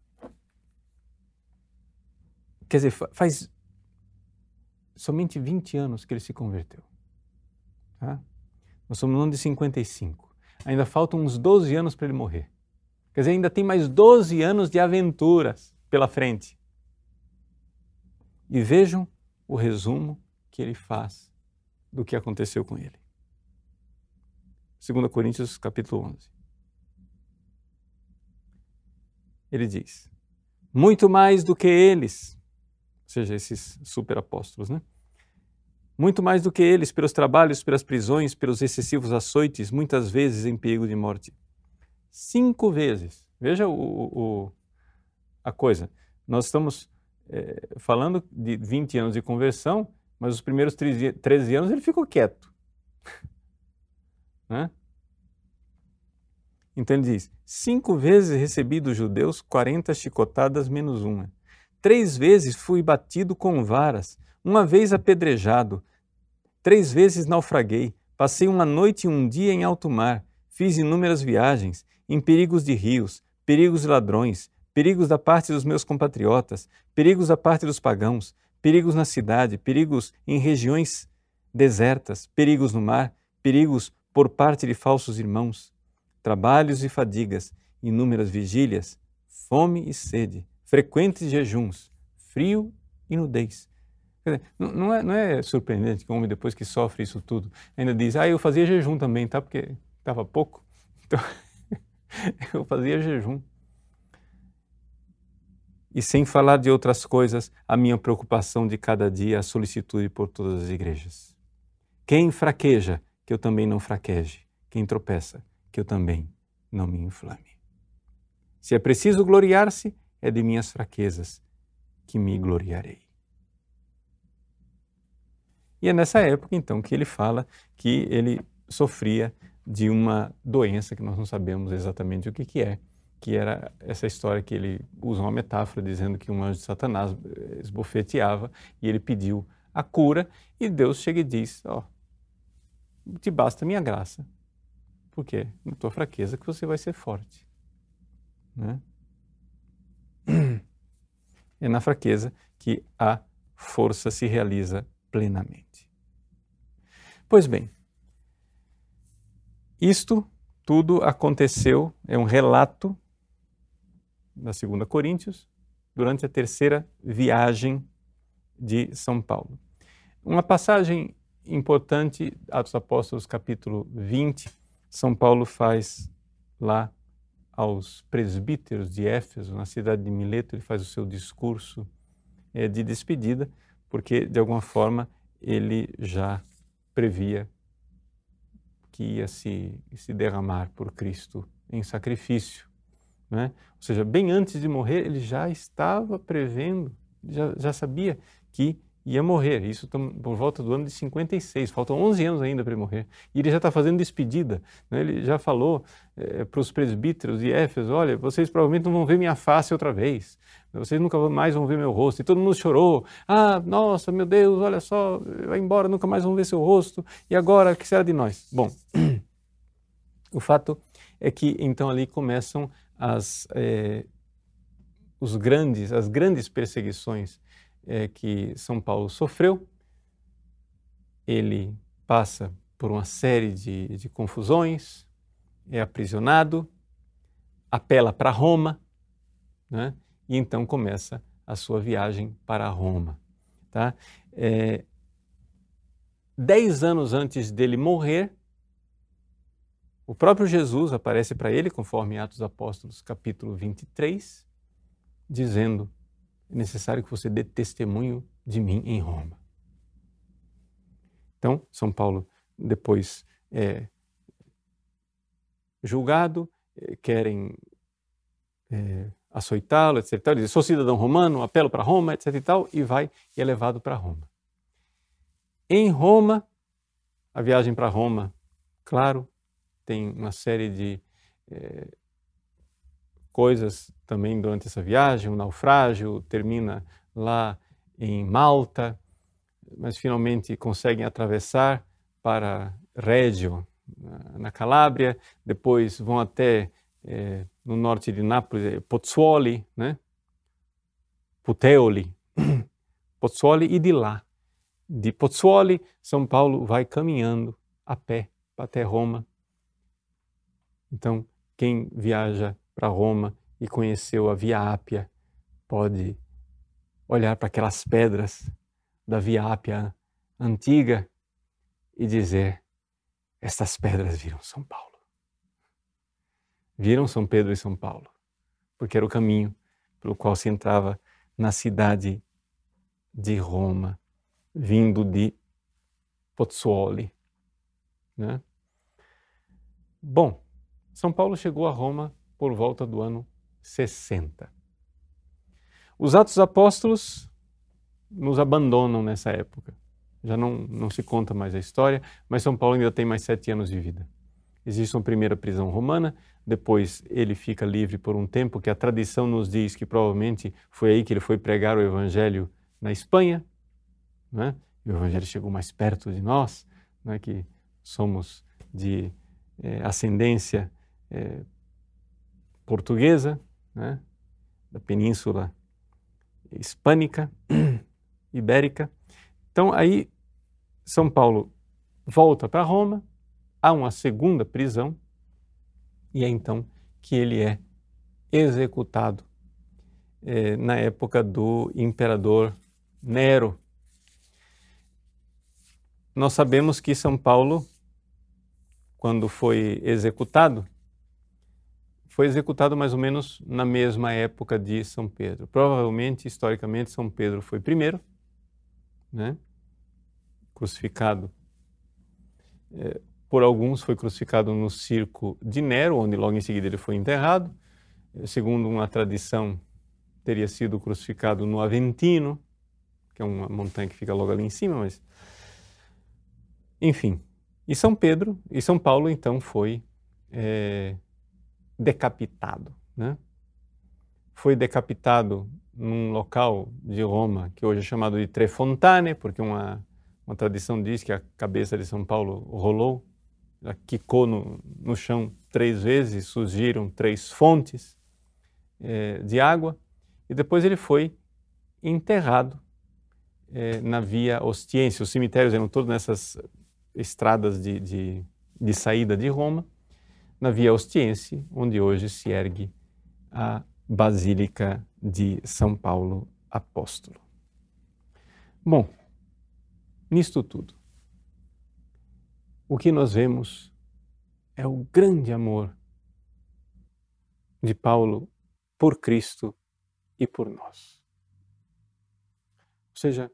quer dizer, faz somente 20 anos que ele se converteu. Tá? Nós somos no ano de 55. Ainda faltam uns 12 anos para ele morrer. Quer dizer, ainda tem mais 12 anos de aventuras pela frente. E vejam o resumo que ele faz do que aconteceu com ele. 2 Coríntios, capítulo 11. Ele diz: muito mais do que eles, ou seja, esses superapóstolos, né? Muito mais do que eles, pelos trabalhos, pelas prisões, pelos excessivos açoites, muitas vezes em perigo de morte. 5 vezes. Veja a coisa. Nós estamos falando de 20 anos de conversão, mas os primeiros 13 anos ele ficou quieto. Né? Então ele diz: 5 vezes recebi dos judeus 40 chicotadas menos uma. 3 vezes fui batido com varas, 1 vez apedrejado, 3 vezes naufraguei, passei 1 noite e 1 dia em alto mar, fiz inúmeras viagens, em perigos de rios, perigos de ladrões, perigos da parte dos meus compatriotas, perigos da parte dos pagãos, perigos na cidade, perigos em regiões desertas, perigos no mar, perigos por parte de falsos irmãos, trabalhos e fadigas, inúmeras vigílias, fome e sede, frequentes jejuns, frio e nudez. Quer dizer, não é surpreendente que o homem, depois que sofre isso tudo, ainda diz, eu fazia jejum também, tá? Porque estava pouco, então eu fazia jejum. E sem falar de outras coisas, a minha preocupação de cada dia, a solicitude por todas as igrejas. Quem fraqueja, que eu também não fraqueje. Quem tropeça, que eu também não me inflame. Se é preciso gloriar-se, é de minhas fraquezas que me gloriarei. E é nessa época, então, que ele fala que ele sofria de uma doença que nós não sabemos exatamente o que é, que era essa história que ele usa uma metáfora dizendo que um anjo de Satanás esbofeteava e ele pediu a cura e Deus chega e diz, te basta minha graça, porque na tua fraqueza que você vai ser forte. Né? É na fraqueza que a força se realiza plenamente. Pois bem, isto tudo aconteceu, é um relato da 2 Coríntios, durante a terceira viagem de São Paulo. Uma passagem importante, Atos Apóstolos, capítulo 20, São Paulo faz lá aos presbíteros de Éfeso, na cidade de Mileto, ele faz o seu discurso de despedida, porque, de alguma forma, ele já previa que ia se derramar por Cristo em sacrifício. Né? Ou seja, bem antes de morrer, ele já estava prevendo, já sabia que ia morrer. Isso por volta do ano de 56, faltam 11 anos ainda para ele morrer. E ele já está fazendo despedida. Né? Ele já falou para os presbíteros de Éfeso, olha, vocês provavelmente não vão ver minha face outra vez. Vocês nunca mais vão ver meu rosto. E todo mundo chorou. Nossa, meu Deus, olha só, vai embora, nunca mais vão ver seu rosto. E agora, o que será de nós? Bom, o fato é que então ali começam as grandes perseguições que São Paulo sofreu. Ele passa por uma série de confusões, é aprisionado, apela para Roma, né? E então começa a sua viagem para Roma. Tá? 10 anos antes dele morrer, o próprio Jesus aparece para ele, conforme Atos dos Apóstolos, capítulo 23, dizendo, é necessário que você dê testemunho de mim em Roma. Então, São Paulo depois é julgado, querem açoitá-lo, etc. Ele diz, sou cidadão romano, apelo para Roma, etc. e tal, e é levado para Roma. Em Roma, a viagem para Roma, claro, tem uma série de coisas também durante essa viagem, o naufrágio termina lá em Malta, mas finalmente conseguem atravessar para Reggio, na Calábria, depois vão até no norte de Nápoles, Pozzuoli, né? Puteoli, Pozzuoli, e de lá, de Pozzuoli, São Paulo vai caminhando a pé até Roma. Então, quem viaja para Roma e conheceu a Via Ápia pode olhar para aquelas pedras da Via Ápia antiga e dizer, estas pedras viram São Paulo. Viram São Pedro e São Paulo, porque era o caminho pelo qual se entrava na cidade de Roma, vindo de Pozzuoli. Né? Bom, São Paulo chegou a Roma por volta do ano 60. Os Atos Apóstolos nos abandonam nessa época. Já não se conta mais a história, mas São Paulo ainda tem mais 7 anos de vida. Existe uma primeira prisão romana, depois ele fica livre por um tempo, que a tradição nos diz que provavelmente foi aí que ele foi pregar o Evangelho na Espanha. Né? E o Evangelho chegou mais perto de nós, né? Que somos de ascendência portuguesa, né? Da Península Hispânica, Ibérica. Então aí São Paulo volta para Roma, há uma segunda prisão e é então que ele é executado na época do imperador Nero. Nós sabemos que São Paulo, quando foi executado mais ou menos na mesma época de São Pedro. Provavelmente, historicamente, São Pedro foi primeiro, né? Crucificado. Por alguns foi crucificado no circo de Nero, onde logo em seguida ele foi enterrado. Segundo uma tradição, teria sido crucificado no Aventino, que é uma montanha que fica logo ali em cima, mas... Enfim, e São Paulo, então, foi decapitado, né? Foi decapitado num local de Roma que hoje é chamado de Tre Fontane, porque uma tradição diz que a cabeça de São Paulo rolou, ela quicou no chão 3 vezes, surgiram 3 fontes de água, e depois ele foi enterrado na Via Ostiense. Os cemitérios eram todos nessas estradas de saída de Roma, na Via Ostiense, onde hoje se ergue a Basílica de São Paulo Apóstolo. Bom, nisto tudo, o que nós vemos é o grande amor de Paulo por Cristo e por nós. Ou seja,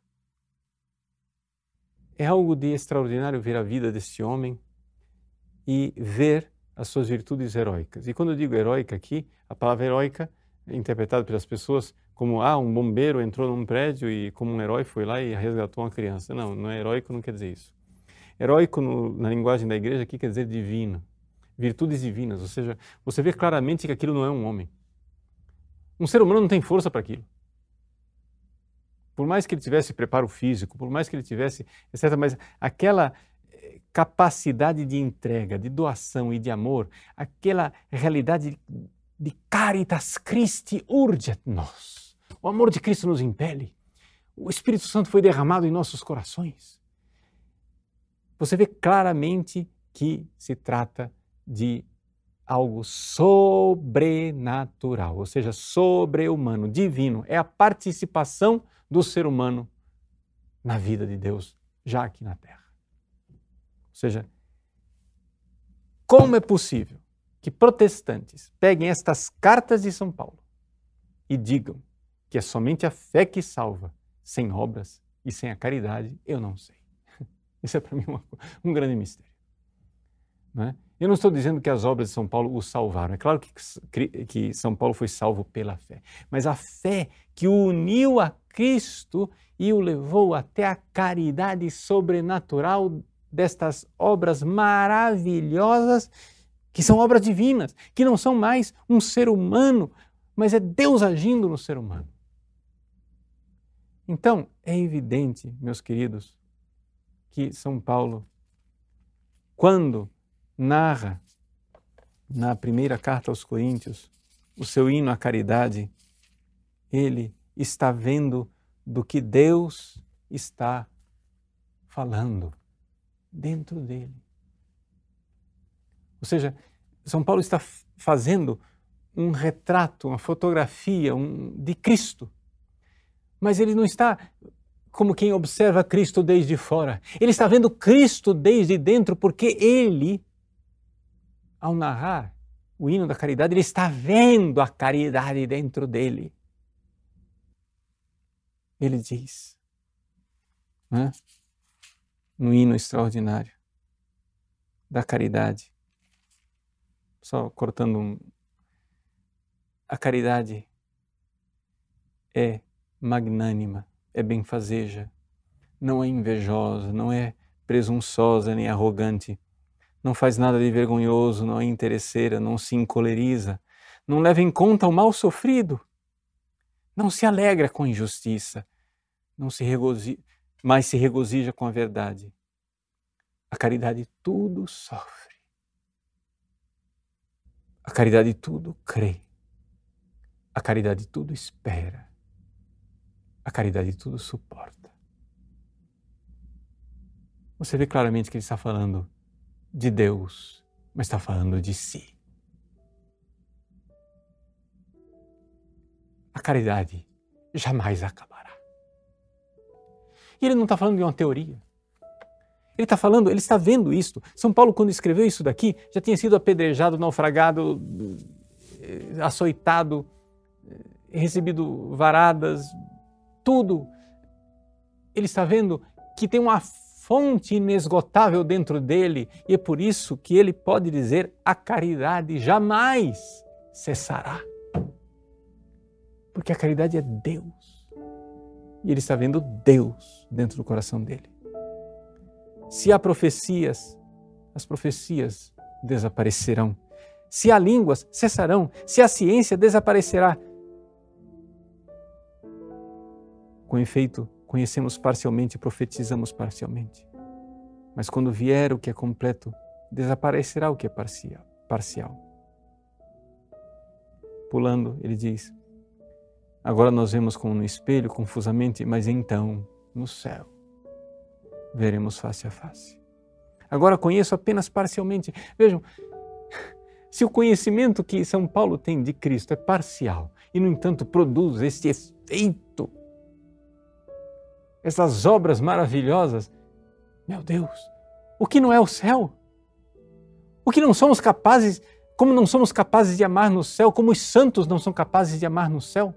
é algo de extraordinário ver a vida desse homem e ver as suas virtudes heróicas. E quando eu digo heróica aqui, a palavra heróica é interpretada pelas pessoas como um bombeiro entrou num prédio e como um herói foi lá e resgatou uma criança. Não, não é heróico, não quer dizer isso. Heróico na linguagem da igreja aqui quer dizer divino, virtudes divinas, ou seja, você vê claramente que aquilo não é um homem. Um ser humano não tem força para aquilo. Por mais que ele tivesse preparo físico, por mais que ele tivesse, etc., mas aquela capacidade de entrega, de doação e de amor, aquela realidade de caritas Christi urget nos. O amor de Cristo nos impele. O Espírito Santo foi derramado em nossos corações. Você vê claramente que se trata de algo sobrenatural, ou seja, sobre-humano, divino. É a participação do ser humano na vida de Deus, já aqui na Terra. Ou seja, como é possível que protestantes peguem estas cartas de São Paulo e digam que é somente a fé que salva, sem obras e sem a caridade? Eu não sei. Isso é para mim um grande mistério. Não é? Eu não estou dizendo que as obras de São Paulo o salvaram. É claro que São Paulo foi salvo pela fé. Mas a fé que o uniu a Cristo e o levou até a caridade sobrenatural destas obras maravilhosas, que são obras divinas, que não são mais um ser humano, mas é Deus agindo no ser humano. Então, é evidente, meus queridos, que São Paulo, quando narra na primeira carta aos Coríntios o seu hino à caridade, ele está vendo do que Deus está falando dentro dele. Ou seja, São Paulo está fazendo um retrato, uma fotografia de Cristo, mas ele não está como quem observa Cristo desde fora. Ele está vendo Cristo desde dentro, porque ele, ao narrar o hino da caridade, ele está vendo a caridade dentro dele. Ele diz, né, no hino extraordinário da caridade, só cortando a caridade é magnânima, é benfazeja, não é invejosa, não é presunçosa nem arrogante, não faz nada de vergonhoso, não é interesseira, não se encoleriza, não leva em conta o mal sofrido, não se alegra com a injustiça, mas se regozija com a verdade. A caridade tudo sofre. A caridade tudo crê. A caridade tudo espera. A caridade tudo suporta. Você vê claramente que ele está falando de Deus, mas está falando de si. a caridade jamais acabará. E ele não está falando de uma teoria. Ele está falando, ele está vendo isto. São Paulo, quando escreveu isso daqui, já tinha sido apedrejado, naufragado, açoitado, recebido varadas, tudo. Ele está vendo que tem uma fonte inesgotável dentro dele e é por isso que ele pode dizer: a caridade jamais cessará. Porque a caridade é Deus. E ele está vendo Deus dentro do coração dele. Se há profecias, as profecias desaparecerão. Se há línguas, cessarão. Se há ciência, desaparecerá. Com efeito, conhecemos parcialmente e profetizamos parcialmente. Mas quando vier o que é completo, desaparecerá o que é parcial. Pulando, ele diz: agora nós vemos como no espelho, confusamente, mas então, no céu, veremos face a face. Agora conheço apenas parcialmente. Vejam, se o conhecimento que São Paulo tem de Cristo é parcial e, no entanto, produz este efeito, essas obras maravilhosas, meu Deus, o que não é o céu? O que não somos capazes, como não somos capazes de amar no céu, como os santos não são capazes de amar no céu?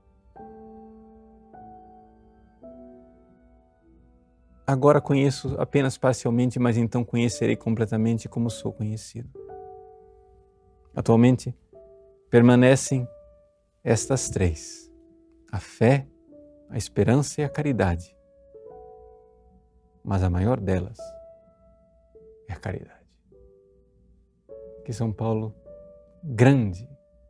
Agora conheço apenas parcialmente, mas então conhecerei completamente como sou conhecido. Atualmente, permanecem estas três: a fé, a esperança e a caridade. Mas a maior delas é a caridade. Que São Paulo, grande,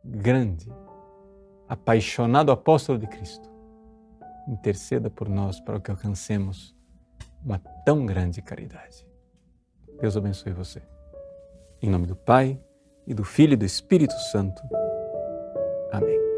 apaixonado apóstolo de Cristo, interceda por nós para que alcancemos uma tão grande caridade. Deus abençoe você. Em nome do Pai, e do Filho e do Espírito Santo. Amém.